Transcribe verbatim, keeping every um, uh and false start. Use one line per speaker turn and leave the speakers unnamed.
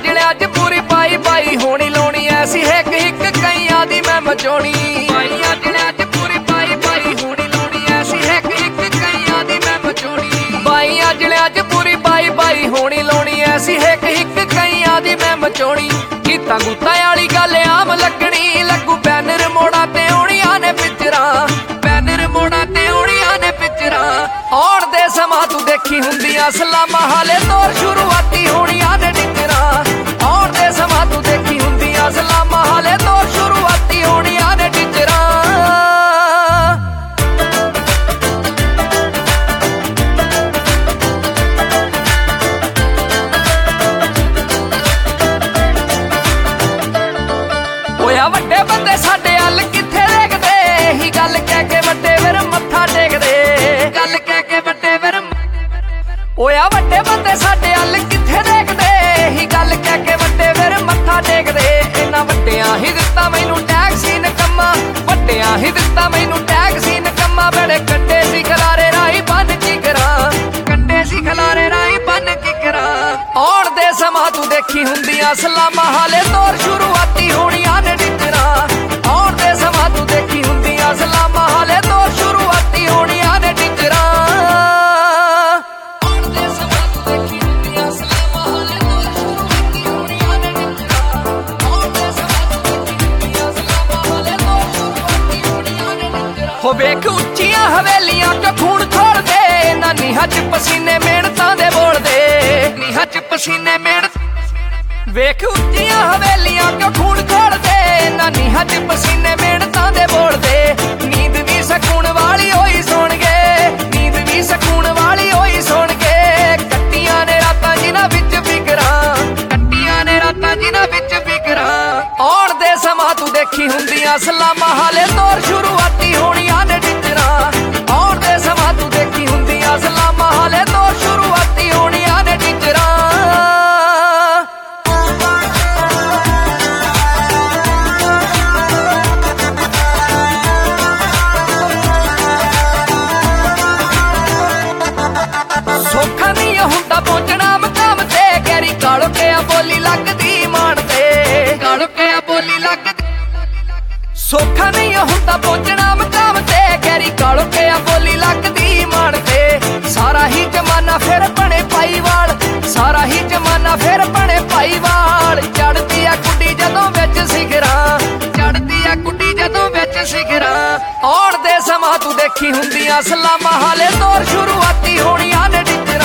ਜਣਿਆਂ 'ਚ ਪੂਰੀ ਪਾਈ ਪਾਈ ਹੋਣੀ ਲਾਉਣੀ ਐਸੀ ਹਿੱਕ ਹਿੱਕ ਕਈਆਂ ਦੀ ਮੈਂ ਮਚਾਉਣੀ। ਬਾਈਆਂ ਜਣਿਆਂ 'ਚ ਪੂਰੀ ਪਾਈ ਪਾਈ ਹੋਣੀ ਲਾਉਣੀ ਐਸੀ ਹਿੱਕ ਹਿੱਕ ਕਈਆਂ ਦੀ ਮੈਂ ਮਚਾਉਣੀ। ਬਾਈਆਂ ਜਣਿਆਂ 'ਚ ਪੂਰੀ ਪਾਈ ਪਾਈ ਹੋਣੀ ਲਾਉਣੀ ਐਸੀ ਹਿੱਕ ਹਿੱਕ ਕਈਆਂ ਦੀ ਮੈਂ ਮਚਾਉਣੀ। ਗੀਤਾਂ ਗੂਤਾਂ ਵਾਲੀ ਗੱਲ ਆਮ ਲੱਗਣੀ, ਲੱਗੂ ਬੈਨਰ ਮੋੜਾਂ ਤੇ ਆਉਣੀਆਂ ਨੇ ਪਿਕਚਰਾਂ, ਬੈਨਰ ਮੋੜਾਂ ਤੇ ਆਉਣੀਆਂ ਨੇ ਪਿਕਚਰਾਂ। ਆਉਣ ਦੇ ਸਮਾਂ ਤੂੰ ਦੇਖੀ ਹੁੰਦੀਆਂ ਸਲਾਮਾਂ, ਹਾਲੇ ਤੋਰ ਸ਼ੁਰੂਆਤੀ ਹੋਣੀਆਂ ਨੇ ਟਿਚਰਾਂ। ਆਉਣ ਦੇ ਸਮਾਂ ਤੂੰ ਦੇਖੀ ਹੁੰਦੀਆਂ ਸਲਾਮਾਂ, ਹਾਲੇ ਤੋਰ ਸ਼ੁਰੂਆਤੀ ਹੋਣੀਆਂ ਨੇ ਟਿਚਰਾਂ। ਹੋਇਆ ਵੱਡੇ ਬੰਦੇ ਸਾਡੇ ਹੱਲ ਕਿੱਥੇ ਦੇਖਦੇ, ਇਹੀ ਗੱਲ ਕਹਿ ਕੇ ਵੱਡੇ ਫਿਰ ਮੱਥਾ ਟੇਕਦੇ, ਗੱਲ ਕਹਿ ਕੇ ਵੱਡੇ ਫਿਰ। ਹੋਇਆ ਵੱਡੇ ਬੰਦੇ ਸਾਡੇ ਹੱਲ ਕਿੱਥੇ ਦੇਖਦੇ, ਇਹੀ ਗੱਲ ਕਹਿ ਕੇ ਵੱਡੇ ਫਿਰ ਮੱਥਾ ਟੇਕਦੇ। ਇਹਨਾਂ ਵੱਡਿਆਂ ਹੀ ਦਿੱਤਾ ਮੈਨੂੰ ਟੈਕਸੀ ਨਕੰਮਾ, ਵੱਡਿਆਂ ਹੀ ਦਿੱਤਾ ਮੈਨੂੰ ਟੈਕਸੀ ਨਕੰਮਾ। ਬੜੇ ਕੱਟੇ ਸੀ ਖਲਾਰੇ ਰਾਹੀਂ ਬੰਨ ਕੀ ਕਰਾਂ, ਕੱਟੇ ਸੀ ਖਲਾਰੇ ਰਾਹੀਂ ਬੰਨ ਕੀ ਕਰਾਂ। ਆਉਣ ਦੇ ਸਮਾਂ ਤੂੰ ਦੇਖੀ ਹੁੰਦੀਆਂ ਸਲਾਮਾਂ, ਹਾਲੇ ਤੋਰ ਸ਼ੁਰੂਆਤੀ ਹੋਣੀਆਂ ਨੇ ਟਿਚਰਾਂ। ਆਉਣ ਦੇ ਸਮਾਂ ਤੂੰ ਦੇਖੀ ਹੁੰਦੀਆਂ ਸਲਾਮਾਂ, ਹਾਲੇ ਤੋਰ ਸ਼ੁਰੂਆਤੀ ਹੋਣੀਆਂ ਨੇ ਟਿਚਰਾਂ। ਆਉਣ ਦੇ ਸਮਾਂ ਤੂੰ ਦੇਖੀ ਹੁੰਦੀਆਂ ਸਲਾਮਾਂ, ਹਾਲੇ ਤੋਰ ਸ਼ੁਰੂਆਤੀ ਹੋਣੀਆਂ ਨੇ ਟਿਚਰਾਂ। ਆਉਣ ਦੇ ਸਮਾਂ ਤੂੰ ਦੇਖੀ ਹੁੰਦੀਆਂ ਸਲਾਮਾਂ, ਹਾਲੇ ਤੋਰ ਸ਼ੁਰੂਆਤੀ ਹੋਣੀਆਂ ਨੇ ਟਿਚਰਾਂ। ਹੋ ਵੇਖ ਉੱਚੀਆਂ ਹਵੇਲੀਆਂ ਚੋਂ ਖੂਨ ਖੋਲਦੇ, ਨਾ ਨੀਹਾਂ 'ਚ ਪਸੀਨੇ ਮਿਹਨਤਾਂ ਦੇ ਬੋਲਦੇ, ਨੀਹਾਂ 'ਚ ਪਸੀਨੇ ਮਿਹਨਤ। ਵੇਖ ਉੱਚੀਆਂ ਹਵੇਲੀਆਂ ਕਿਉਂ ਖੂਨ ਖੋਲਦੇ, ਨਾ ਨੀਹਾਂ 'ਚ ਪਸੀਨੇ ਮਿਹਨਤਾਂ ਦੇ ਬੋਲਦੇ। ਨੀਂਦ ਵੀ ਸਕੂਨ ਵਾਲੀ ਹੋਈ ਸੁਣਗੇ, ਨੀਂਦ ਵੀ ਸਕੂਨ ਵਾਲੀ ਹੋਈ ਸੁਣਗੇ। ਕੱਟੀਆਂ ਨੇ ਰਾਤਾਂ ਜਿਨ੍ਹਾਂ ਵਿੱਚ ਫਿਕਰਾਂ, ਕੱਟੀਆਂ ਨੇ ਰਾਤਾਂ ਜਿਨ੍ਹਾਂ ਵਿੱਚ ਫਿਕਰਾਂ। ਆਉਣ ਦੇ ਸਮਾਂ ਤੂੰ ਦੇਖੀ ਹੁੰਦੀਆਂ ਸਲਾਮਾਂ, ਹਾਲੇ ਤੋਰ ਸ਼ੁਰੂਆਤੀ ਹੋਣੀਆਂ ਨੇ ਟਿਚਰਾਂ। ਆਉਣ ਦੇ ਸਮਾਂ ਤੂੰ ਦੇਖੀ ਹੁੰਦੀਆਂ ਸਲਾਮਾਂ, ਹਾਲੇ ਤੋਰ ਸ਼ੁਰੂਆਤੀ ਹੋਣੀਆਂ ਨੇ ਟਿਚਰਾਂ। ਸੌਖਾ ਨਹੀਂ ਹੁੰਦਾ ਪਹੁੰਚਣਾ ਮਕਾਮ ਤੇ, ਗੈਰੀ ਕਾਲੋ ਕੇ ਆ ਬੋਲੀ ਲੱਗਦੀ ਮਾਣ ਤੇ, ਕਾਲੋ ਕੇ ਆ ਬੋਲੀ ਲੱਗਦੀ। ਸੌਖਾ ਨਹੀਂ ਹੁੰਦਾ ਪਹੁੰਚਣਾ ਮਕਾਮ ਤੇ, ਗੈਰੀ ਕਾਲੋ ਕੇ ਆ ਬੋਲੀ ਲੱਗਦੀ ਮਾਣ ਤੇ। ਸਾਰਾ ਹੀ ਜਮਾਨਾ ਫਿਰ ਬਣੇ ਭਾਈਵਾਲ, ਸਾਰਾ ਹੀ ਜਮਾਨਾ ਫਿਰ ਬਣੇ ਭਾਈਵਾਲ। ਚੜਦੀ ਆ ਕੁੱਡੀ ਜਦੋਂ ਵਿੱਚ ਸਿਖਰਾਂ, ਚੜਦੀ ਆ ਕੁੱਡੀ ਜਦੋਂ ਵਿੱਚ ਸਿਖਰਾਂ। ਆਉਣ ਦੇ ਸਮਾਂ ਤੂੰ ਦੇਖੀ ਹੁੰਦੀਆਂ ਸਲਾਮਾਂ, ਹਾਲੇ ਤੋਰ ਸ਼ੁਰੂਆਤੀ ਹੋਣੀਆਂ ਨੇ ਟਿਚਰਾਂ।